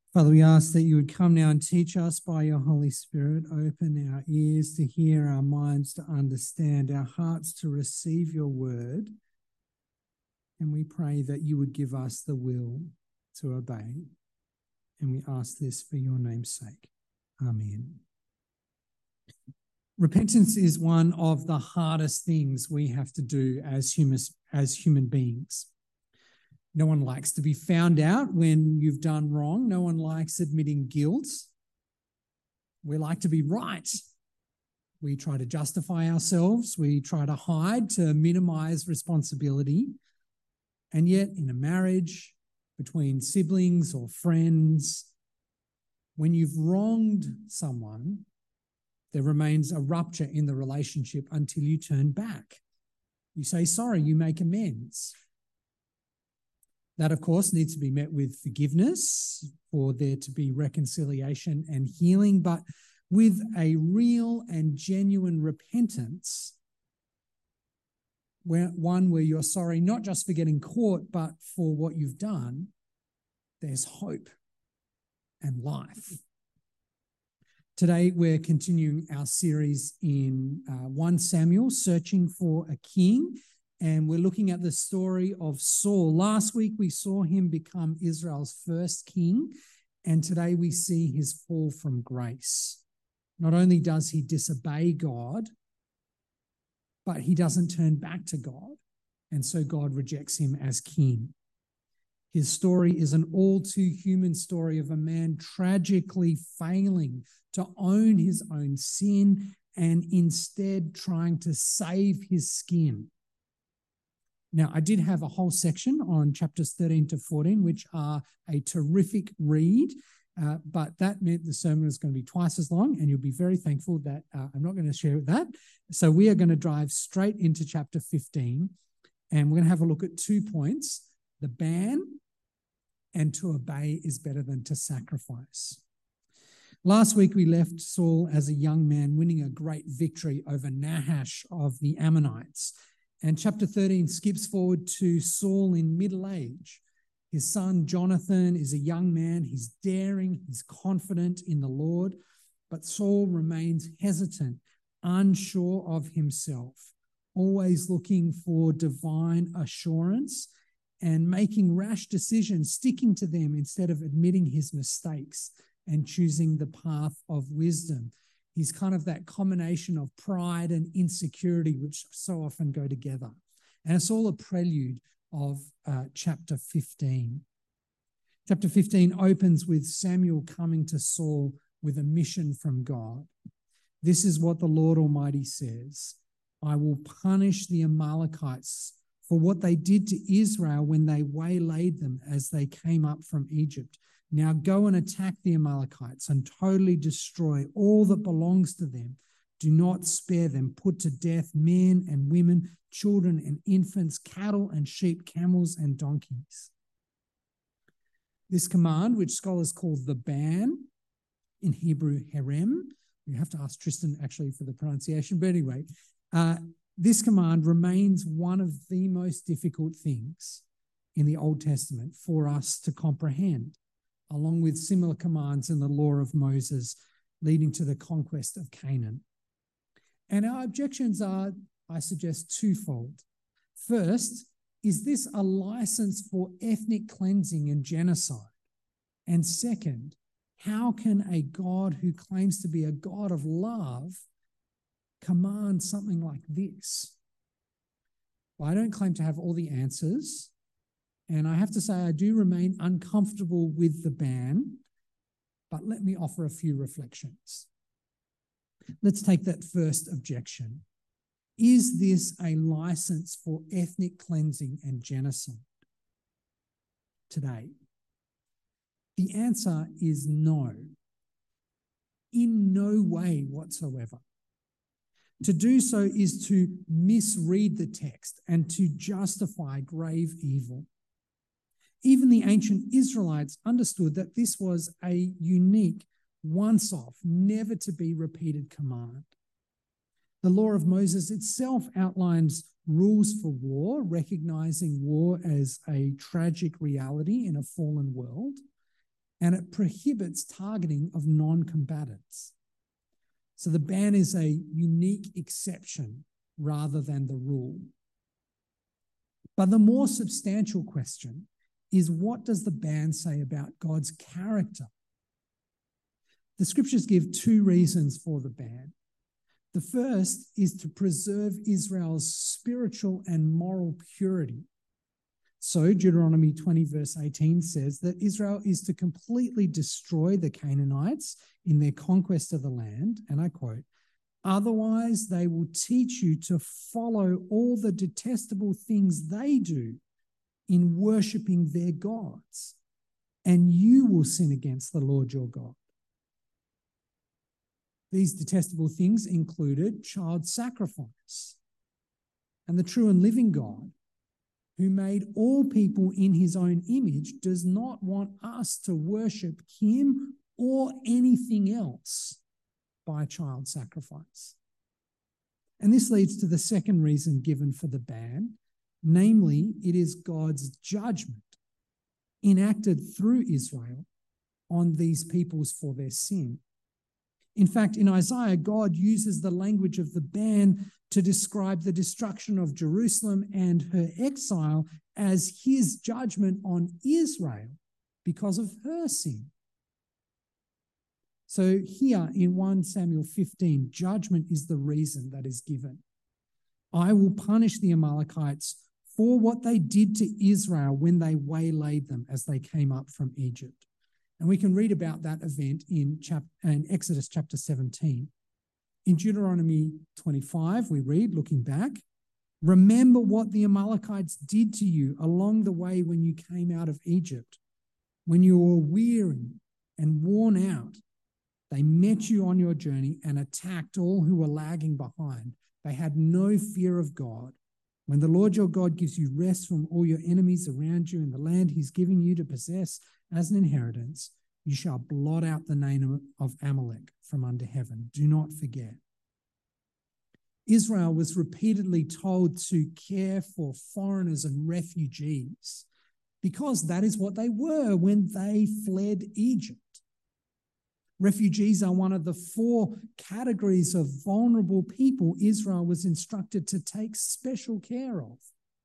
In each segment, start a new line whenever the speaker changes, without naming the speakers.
Father, we ask that you would come now and teach us by your Holy Spirit. Open our ears to hear, our minds to understand, our hearts to receive your word. And we pray that you would give us the will to obey. And we ask this for your name's sake. Amen. Repentance is one of the hardest things we have to do as human beings. No one likes to be found out when you've done wrong. No one likes admitting guilt. We like to be right. We try to justify ourselves. We try to hide to minimize responsibility. And yet, in a marriage, between siblings or friends, when you've wronged someone, there remains a rupture in the relationship until you turn back. You say sorry, you make amends. That, of course, needs to be met with forgiveness for there to be reconciliation and healing, but with a real and genuine repentance, one where you're sorry not just for getting caught, but for what you've done, there's hope and life. Today, we're continuing our series in 1 Samuel, Searching for a King. And we're looking at the story of Saul. Last week, we saw him become Israel's first king, and today we see his fall from grace. Not only does he disobey God, but he doesn't turn back to God, and so God rejects him as king. His story is an all-too-human story of a man tragically failing to own his own sin and instead trying to save his skin. Now, I did have a whole section on chapters 13 to 14, which are a terrific read, but that meant the sermon was going to be twice as long, and you'll be very thankful that I'm not going to share that. So we are going to drive straight into chapter 15, and we're going to have a look at 2 points: the ban and to obey is better than to sacrifice. Last week, we left Saul as a young man winning a great victory over Nahash of the Ammonites. And chapter 13 skips forward to Saul in middle age. His son Jonathan is a young man. He's daring, he's confident in the Lord, but Saul remains hesitant, unsure of himself, always looking for divine assurance and making rash decisions, sticking to them instead of admitting his mistakes and choosing the path of wisdom. He's kind of that combination of pride and insecurity, which so often go together. And it's all a prelude of chapter 15. Chapter 15 opens with Samuel coming to Saul with a mission from God. This is what the Lord Almighty says: I will punish the Amalekites for what they did to Israel when they waylaid them as they came up from Egypt. Now go and attack the Amalekites and totally destroy all that belongs to them. Do not spare them. Put to death men and women, children and infants, cattle and sheep, camels and donkeys. This command, which scholars call the ban, in Hebrew herem, you have to ask Tristan actually for the pronunciation, but anyway, this command remains one of the most difficult things in the Old Testament for us to comprehend, along with similar commands in the law of Moses leading to the conquest of Canaan. And our objections are, I suggest, twofold. First, is this a license for ethnic cleansing and genocide? And second, how can a God who claims to be a God of love command something like this? Well, I don't claim to have all the answers, and I have to say I do remain uncomfortable with the ban, but let me offer a few reflections. Let's take that first objection. Is this a license for ethnic cleansing and genocide today? The answer is no. In no way whatsoever. To do so is to misread the text and to justify grave evil. Even the ancient Israelites understood that this was a unique, once-off, never-to-be-repeated command. The law of Moses itself outlines rules for war, recognizing war as a tragic reality in a fallen world. and it prohibits targeting of non-combatants. So the ban is a unique exception rather than the rule. But the more substantial question is, what does the ban say about God's character? The scriptures give two reasons for the ban. The first is to preserve Israel's spiritual and moral purity. So Deuteronomy 20 verse 18 says that Israel is to completely destroy the Canaanites in their conquest of the land, and I quote, "Otherwise they will teach you to follow all the detestable things they do in worshipping their gods, and you will sin against the Lord your God." These detestable things included child sacrifice, and the true and living God, who made all people in his own image, does not want us to worship him or anything else by child sacrifice. And this leads to the second reason given for the ban, namely, it is God's judgment enacted through Israel on these peoples for their sin. In fact, in Isaiah, God uses the language of the ban to describe the destruction of Jerusalem and her exile as his judgment on Israel because of her sin. So here in 1 Samuel 15, judgment is the reason that is given. I will punish the Amalekites for what they did to Israel when they waylaid them as they came up from Egypt. And we can read about that event in Exodus chapter 17. In Deuteronomy 25, we read, looking back, "Remember what the Amalekites did to you along the way when you came out of Egypt. When you were weary and worn out, they met you on your journey and attacked all who were lagging behind. They had no fear of God. When the Lord your God gives you rest from all your enemies around you in the land he's giving you to possess as an inheritance, you shall blot out the name of Amalek from under heaven. Do not forget." Israel was repeatedly told to care for foreigners and refugees because that is what they were when they fled Egypt. Refugees are one of the 4 categories of vulnerable people Israel was instructed to take special care of.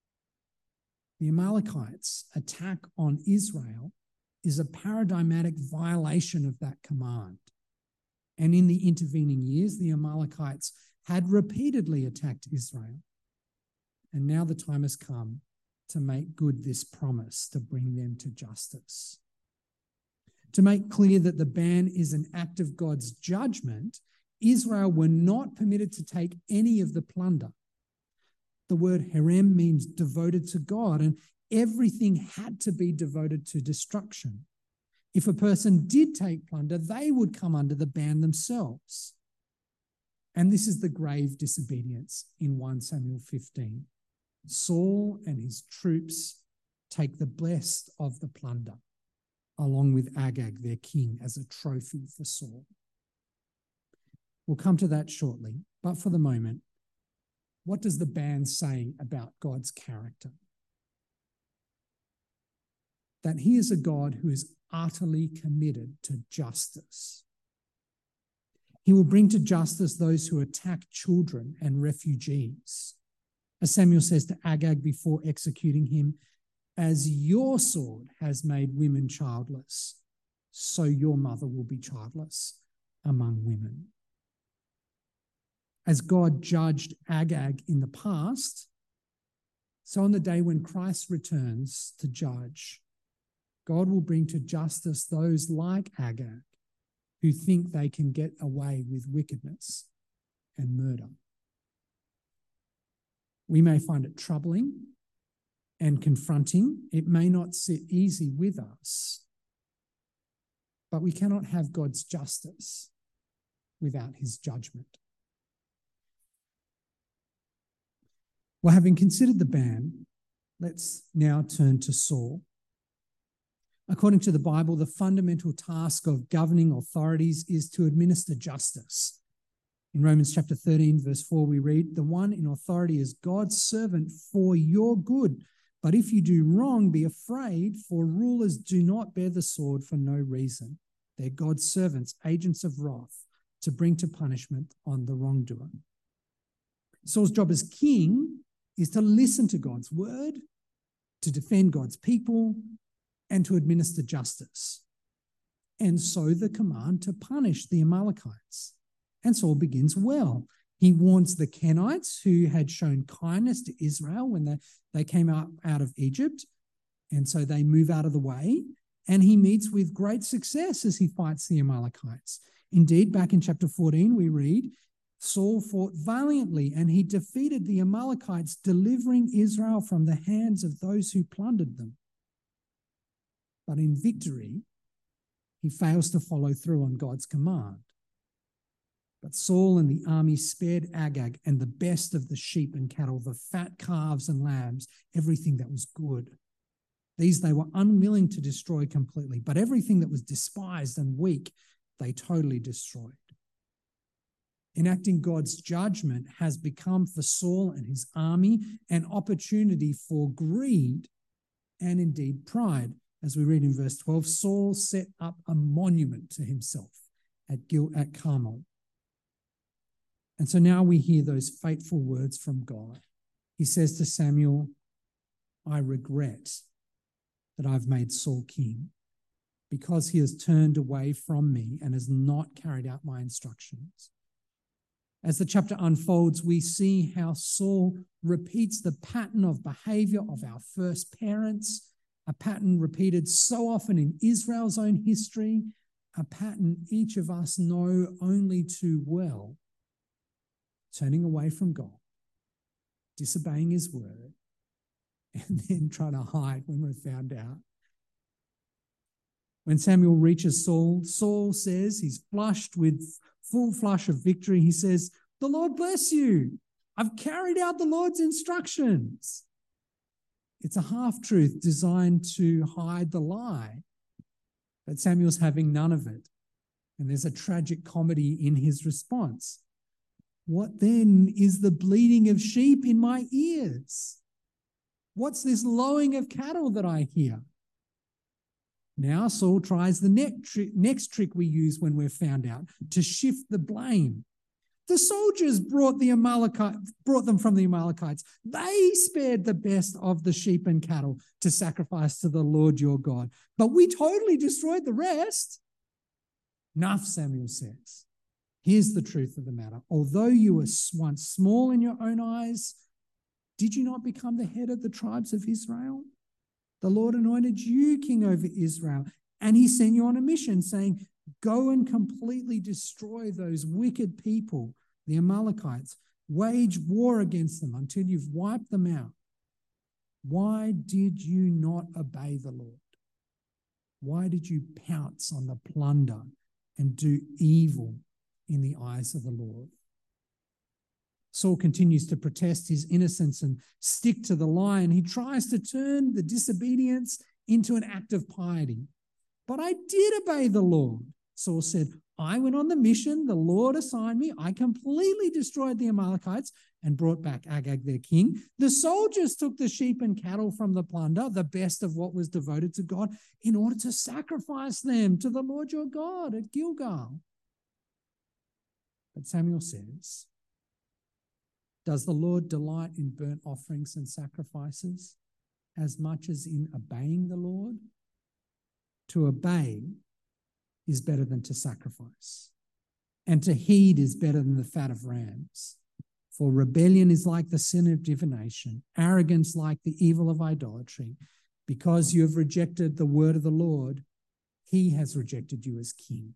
The Amalekites' attack on Israel is a paradigmatic violation of that command. And in the intervening years, the Amalekites had repeatedly attacked Israel. And now the time has come to make good this promise, to bring them to justice. To make clear that the ban is an act of God's judgment, Israel were not permitted to take any of the plunder. The word herem means devoted to God, and everything had to be devoted to destruction. If a person did take plunder, they would come under the ban themselves. And this is the grave disobedience in 1 Samuel 15. Saul and his troops take the best of the plunder, along with Agag, their king, as a trophy for Saul. We'll come to that shortly, but for the moment, what does the ban say about God's character? That he is a God who is utterly committed to justice. He will bring to justice those who attack children and refugees. As Samuel says to Agag before executing him, "As your sword has made women childless, so your mother will be childless among women." As God judged Agag in the past, so on the day when Christ returns to judge, God will bring to justice those like Agag who think they can get away with wickedness and murder. We may find it troubling and confronting. It may not sit easy with us, but we cannot have God's justice without his judgment. Well, having considered the ban, let's now turn to Saul. According to the Bible, the fundamental task of governing authorities is to administer justice. In Romans chapter 13, verse 4, we read, "The one in authority is God's servant for your good, But if you do wrong, be afraid, for rulers do not bear the sword for no reason. They're God's servants, agents of wrath, to bring to punishment on the wrongdoer. Saul's job as king is to listen to God's word, to defend God's people, and to administer justice. And so the command to punish the Amalekites. And Saul begins well. He warns the Kenites who had shown kindness to Israel when they came out of Egypt. And so they move out of the way. And he meets with great success as he fights the Amalekites. Indeed, back in chapter 14, we read, Saul fought valiantly and he defeated the Amalekites, delivering Israel from the hands of those who plundered them. But in victory, he fails to follow through on God's command. But Saul and the army spared Agag and the best of the sheep and cattle, the fat calves and lambs, everything that was good. These they were unwilling to destroy completely, but everything that was despised and weak, they totally destroyed. Enacting God's judgment has become for Saul and his army an opportunity for greed and indeed pride. As we read in verse 12, Saul set up a monument to himself at Carmel. And so now we hear those fateful words from God. He says to Samuel, I regret that I've made Saul king because he has turned away from me and has not carried out my instructions. As the chapter unfolds, we see how Saul repeats the pattern of behavior of our first parents, a pattern repeated so often in Israel's own history, a pattern each of us know only too well. Turning away from God, disobeying his word, and then trying to hide when we're found out. When Samuel reaches Saul, Saul says he's flushed with full flush of victory. He says, the Lord bless you. I've carried out the Lord's instructions. It's a half-truth designed to hide the lie, but Samuel's having none of it. And there's a tragic comedy in his response. What then is the bleating of sheep in my ears? What's this lowing of cattle that I hear? Now Saul tries the next trick we use when we're found out, to shift the blame. The soldiers brought them from the Amalekites. They spared the best of the sheep and cattle to sacrifice to the Lord your God. But we totally destroyed the rest. Enough, Samuel says. Here's the truth of the matter. Although you were once small in your own eyes, did you not become the head of the tribes of Israel? The Lord anointed you king over Israel, and he sent you on a mission saying, go and completely destroy those wicked people, the Amalekites. Wage war against them until you've wiped them out. Why did you not obey the Lord? Why did you pounce on the plunder and do evil in the eyes of the Lord? Saul continues to protest his innocence and stick to the lie, and he tries to turn the disobedience into an act of piety. But I did obey the Lord, Saul said. I went on the mission the Lord assigned me. I completely destroyed the Amalekites and brought back Agag, their king. The soldiers took the sheep and cattle from the plunder, the best of what was devoted to God, in order to sacrifice them to the Lord your God at Gilgal. But Samuel says, does the Lord delight in burnt offerings and sacrifices as much as in obeying the Lord? To obey is better than to sacrifice, and to heed is better than the fat of rams. For rebellion is like the sin of divination, arrogance like the evil of idolatry. Because you have rejected the word of the Lord, he has rejected you as king.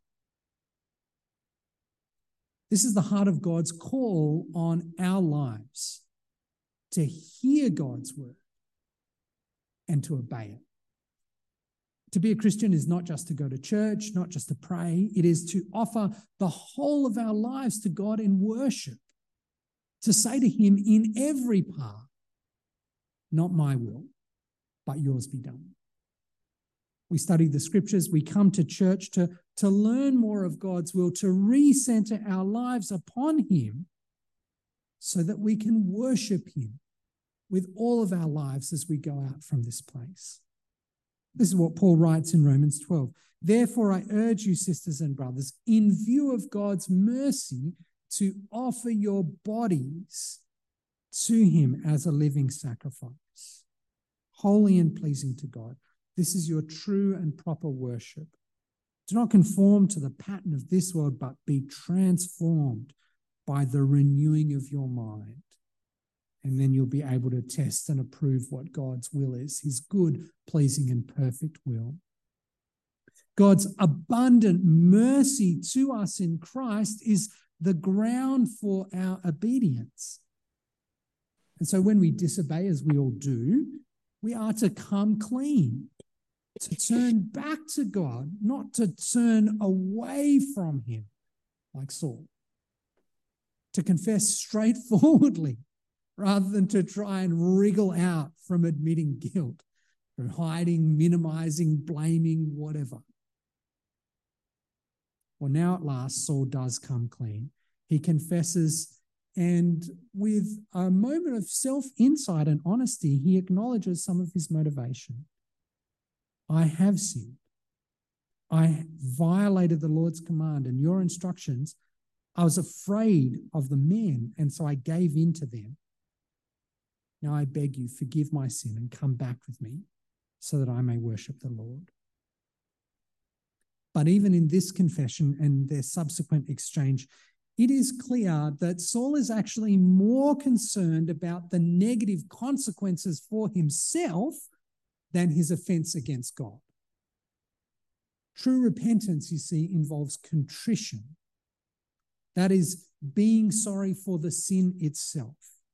This is the heart of God's call on our lives, to hear God's word and to obey it. To be a Christian is not just to go to church, not just to pray. It is to offer the whole of our lives to God in worship, to say to him in every part, not my will, but yours be done. We study the scriptures. We come to church to learn more of God's will, to recenter our lives upon him so that we can worship him with all of our lives as we go out from this place. This is what Paul writes in Romans 12. Therefore, I urge you, sisters and brothers, in view of God's mercy, to offer your bodies to him as a living sacrifice, holy and pleasing to God. This is your true and proper worship. Do not conform to the pattern of this world, but be transformed by the renewing of your mind. And then you'll be able to test and approve what God's will is, his good, pleasing, and perfect will. God's abundant mercy to us in Christ is the ground for our obedience. And so when we disobey, as we all do, we are to come clean, to turn back to God, not to turn away from him like Saul, to confess straightforwardly rather than to try and wriggle out from admitting guilt or hiding, minimizing, blaming, whatever. Well, now at last, Saul does come clean. He confesses, and with a moment of self-insight and honesty, he acknowledges some of his motivation. I have sinned. I violated the Lord's command and your instructions. I was afraid of the men, and so I gave in to them. Now I beg you, forgive my sin and come back with me so that I may worship the Lord. But even in this confession and their subsequent exchange, it is clear that Saul is actually more concerned about the negative consequences for himself than his offense against God. True repentance, you see, involves contrition. That is, being sorry for the sin itself,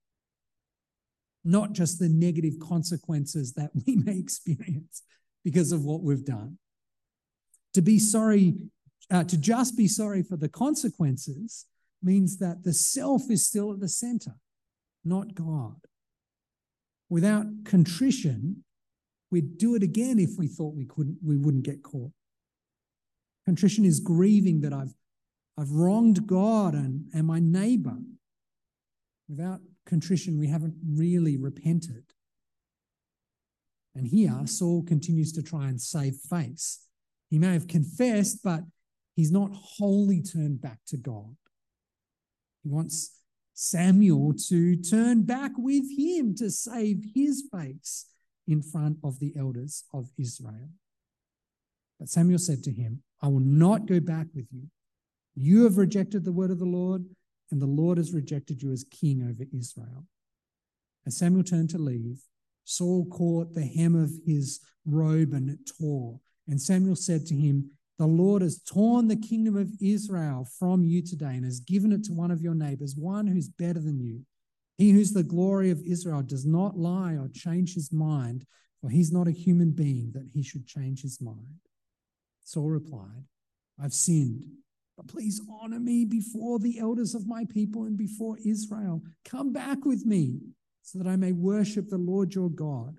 not just the negative consequences that we may experience because of what we've done. To be sorry, to just be sorry for the consequences means that the self is still at the center, not God. Without contrition, we'd do it again if we thought we wouldn't get caught. Contrition is grieving that I've wronged God and my neighbor. Without contrition, we haven't really repented. And here, Saul continues to try and save face. He may have confessed, but he's not wholly turned back to God. He wants Samuel to turn back with him to save his face in front of the elders of Israel. But Samuel said to him, I will not go back with you. You have rejected the word of the Lord, and the Lord has rejected you as king over Israel. As Samuel turned to leave, Saul caught the hem of his robe and it tore. And Samuel said to him, the Lord has torn the kingdom of Israel from you today and has given it to one of your neighbors, one who's better than you. He who's the glory of Israel does not lie or change his mind, for he's not a human being that he should change his mind. Saul replied, I've sinned, but please honor me before the elders of my people and before Israel. Come back with me so that I may worship the Lord your God.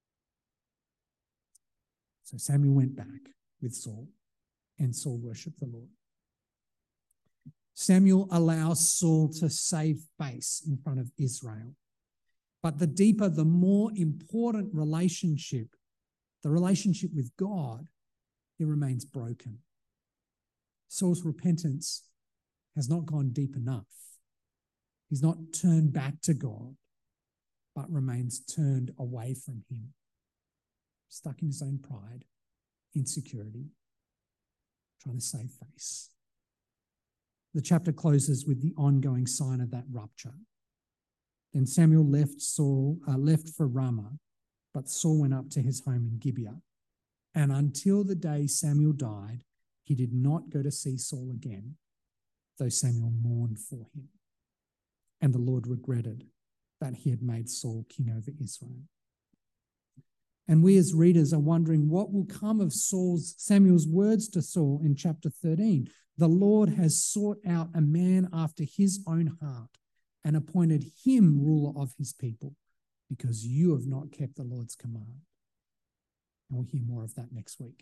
So Samuel went back with Saul, and Saul worshiped the Lord. Samuel allows Saul to save face in front of Israel. But the deeper, the more important relationship, the relationship with God, it remains broken. Saul's repentance has not gone deep enough. He's not turned back to God, but remains turned away from him, stuck in his own pride, insecurity, trying to save face. The chapter closes with the ongoing sign of that rupture. Then Samuel left for Ramah, but Saul went up to his home in Gibeah. And until the day Samuel died, he did not go to see Saul again, though Samuel mourned for him. And the Lord regretted that he had made Saul king over Israel. And we as readers are wondering what will come of Samuel's words to Saul in chapter 13. The Lord has sought out a man after his own heart and appointed him ruler of his people because you have not kept the Lord's command. And we'll hear more of that next week.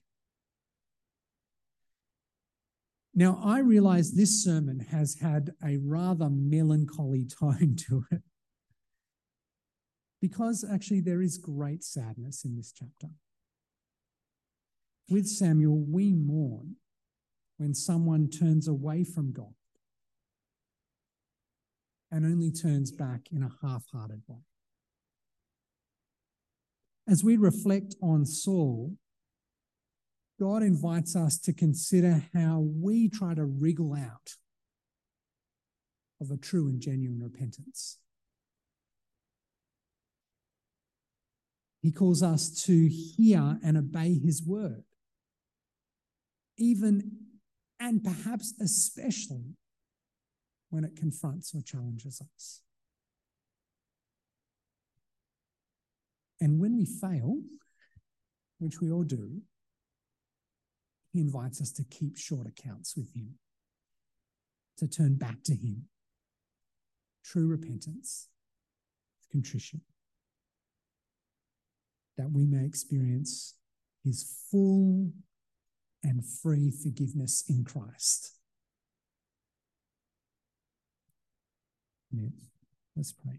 Now, I realize this sermon has had a rather melancholy tone to it because actually there is great sadness in this chapter. With Samuel, we mourn when someone turns away from God and only turns back in a half-hearted way. As we reflect on Saul, God invites us to consider how we try to wriggle out of a true and genuine repentance. He calls us to hear and obey his word, even and perhaps especially when it confronts or challenges us. And when we fail, which we all do, he invites us to keep short accounts with him, to turn back to him. True repentance, contrition, that we may experience his full and free forgiveness in Christ. Amen. Let's pray.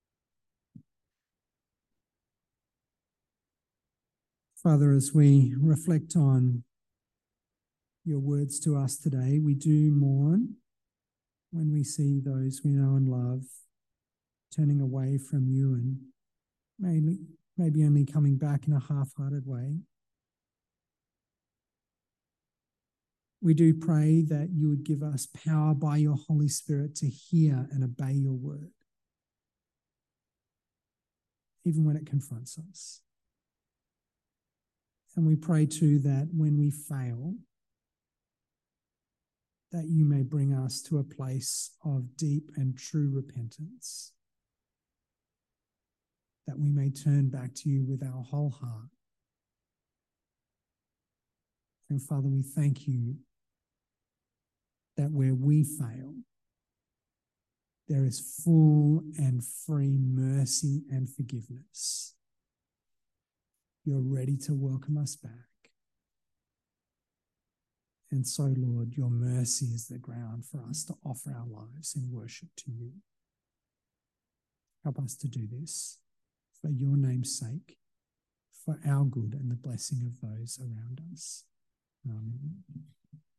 Father, as we reflect on your words to us today, we do mourn when we see those we know and love turning away from you and maybe only coming back in a half-hearted way. We do pray that you would give us power by your Holy Spirit to hear and obey your word, even when it confronts us. And we pray too that when we fail, that you may bring us to a place of deep and true repentance, that we may turn back to you with our whole heart. And Father, we thank you that where we fail, there is full and free mercy and forgiveness. You're ready to welcome us back. And so, Lord, your mercy is the ground for us to offer our lives in worship to you. Help us to do this for your name's sake, for our good and the blessing of those around us. Amen.